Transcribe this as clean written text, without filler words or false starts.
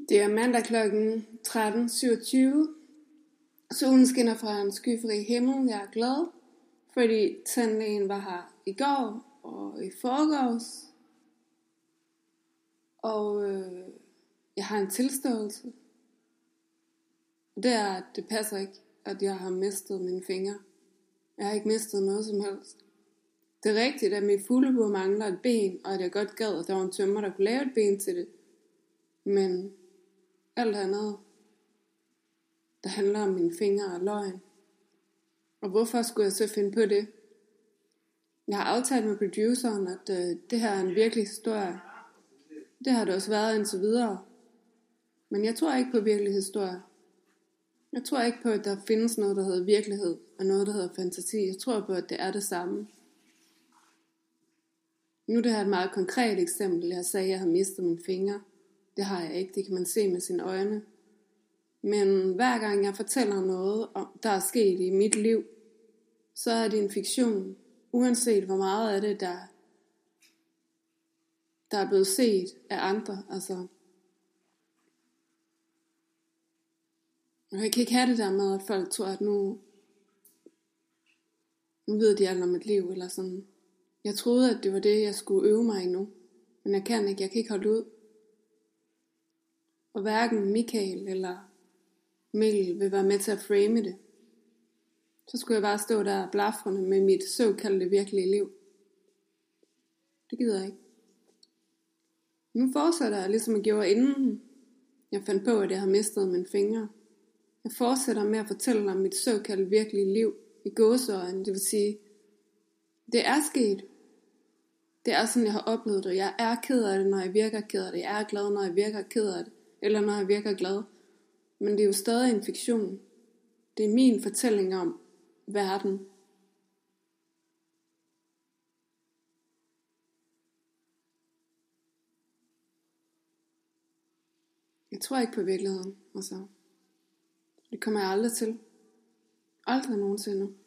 Det er mandag klokken 13.27. Solen skinner fra en skyfri himmel. Jeg er glad, fordi tandlægen var her i går og i forgårs. Og jeg har en tilståelse. Det er, at det passer ikke, at jeg har mistet mine fingre. Jeg har ikke mistet noget som helst. Det er rigtigt, at mit fuglebur mangler et ben, og at jeg godt gad, at der var en tømrer, der kunne lave et ben til det. Men alt andet, der handler om mine fingre og løgn. Og hvorfor skulle jeg så finde på det? Jeg har aftalt med produceren, at det her er en virkelig historie. Det har det også været indtil videre. Men jeg tror ikke på virkelig historie. Jeg tror ikke på, at der findes noget, der hedder virkelighed, og noget, der hedder fantasi. Jeg tror på, at det er det samme. Nu er det her et meget konkret eksempel. Jeg sagde, at jeg har mistet mine fingre. Det har jeg ikke. Det kan man se med sine øjne. Men hver gang jeg fortæller noget, der er sket i mit liv, så er det en fiktion. Uanset hvor meget af det, der er blevet set af andre. Altså, jeg kan ikke have det der med, at folk tror, at nu ved de alt om mit liv. Eller sådan. Jeg troede, at det var det, jeg skulle øve mig i nu. Men jeg kan ikke holde ud. Og hverken Michael eller Mikkel vil være med til at frame det. Så skulle jeg bare stå der blafrende med mit såkaldte virkelige liv. Det gider jeg ikke. Nu fortsætter jeg ligesom jeg gjorde inden jeg fandt på, at jeg har mistet mine fingre. Jeg fortsætter med at fortælle om mit såkaldte virkelige liv i gåseøjne. Det vil sige, det er sket. Det er sådan, jeg har oplevet det. Jeg er ked af det, når jeg virker ked af det. Jeg er glad, når jeg virker ked af det. Eller når jeg virker glad. Men det er jo stadig en fiktion. Det er min fortælling om verden. Jeg tror ikke på virkeligheden. Altså. Det kommer jeg aldrig til. Aldrig nogensinde.